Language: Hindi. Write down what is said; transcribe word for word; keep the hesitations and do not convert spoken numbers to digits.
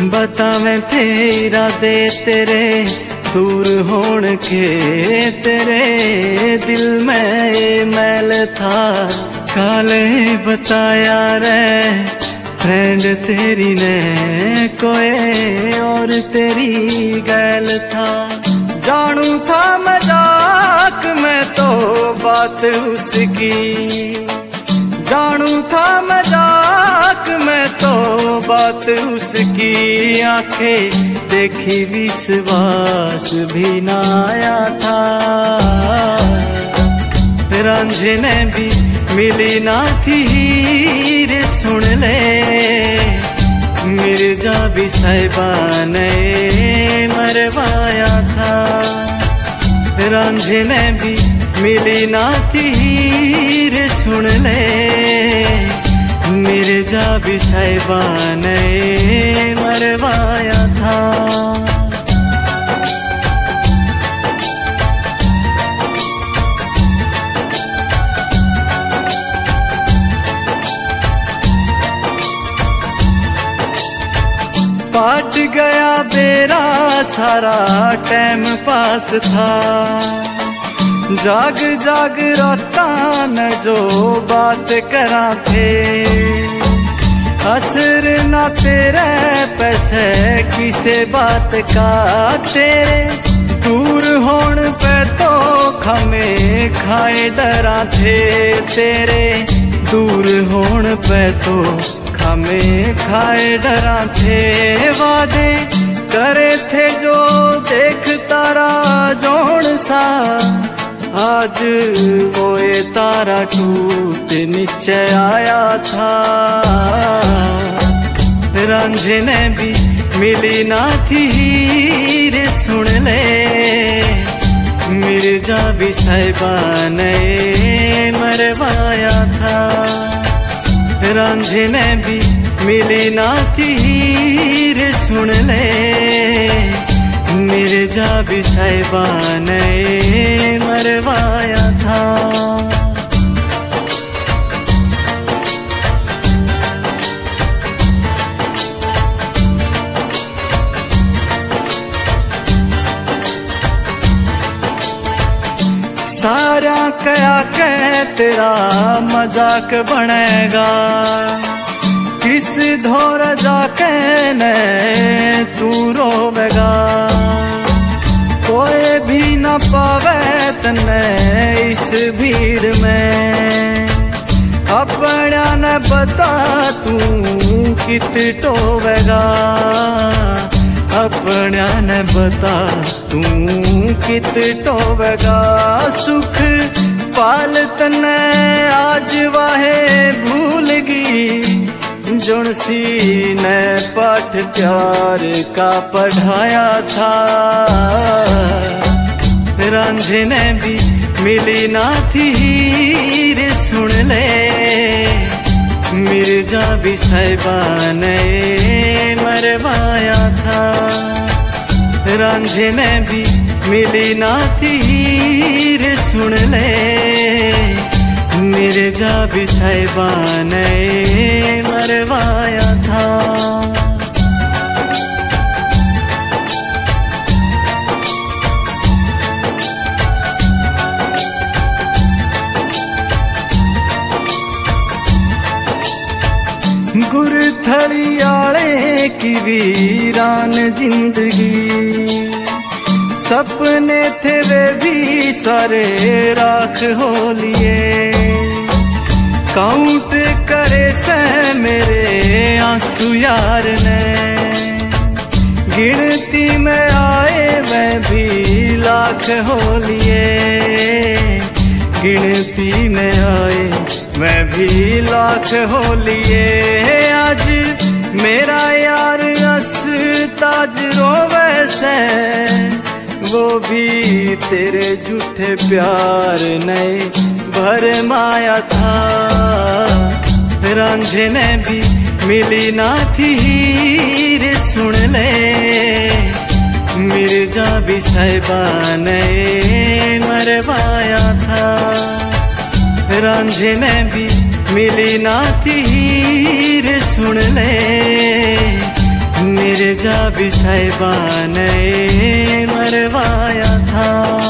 बतावें तेरा दे तेरे दूर होण के तेरे दिल में ये मैल था काले बताया रे फ्रेंड तेरी ने कोई और तेरी गैल था। जानू था मजाक में तो बात उसकी, जानू था मजाक में तो बात उसकी, आंखें देखी विश्वास भी ना आया था। रांझे ने भी मिली ना थी हीर सुन ले, मिर्जा भी साहिबा ने मरवाया था। रांझे ने भी मिली ना थी हीर सुन ले, मिर्जा भी साहिबा ने मरवाया था। पाट गया बेरा सारा टाइम पास था, जाग जाग रोता न जो बात करा थे। असर ना तेरे पैसे किसे बात का, तेरे दूर होण पे तो खमे खाए डरा थे। तेरे दूर होण पे तो हमें खाए डरा थे। वादे करे थे जो देख तारा जोड़ सा, आज वो ये तारा टूट नीचे आया था। रांझे ने भी मिली ना थी हीर सुन ले, मिर्जा भी साहिबा ने मरवाया था। रांझे ने भी मिली ना थी हीर सुन ले, मिर्जा भी साहिबा ने मरवाया था। सारा कया कह तेरा मजाक बनेगा, किस धोर जाके ने तू रोवेगा। कोई भी न पावे तने इस भीड़ में, अपना न बता तू कित टोवेगा। अपना न बता तू कित टोवेगा। सुख पाल तने आज वाहे भूलगी, जुनसी ने पाठ प्यार का पढ़ाया था। रांझे ने भी मिली ना थी हीर सुन ले, मिर्जा भी साहिबा ने मरवाया था। रांझे ने भी मिली ना थी हीर सुन ले, मिर्जा भी साहिबा ने मरवाया था। गुरथली आले की वीरान जिंदगी, सपने थे वे भी सारे राख हो लिए। काउंट करे से मेरे आंसू यार ने, गिनती में आए वह भी लाख हो लिए। गिनती में आए मैं भी लाख हो लिए। आज मेरा यार अस ताज रोवे से, वो भी तेरे झूठे प्यार नए भर माया था। रांझे ने भी मिली ना थी हीर सुन ले, मिर्जा भी साहिबा ने मरवाया था। रांझे ने भी मिली ना थी हीर सुन ले, मिर्जा भी साहिबा ने मरवाया था।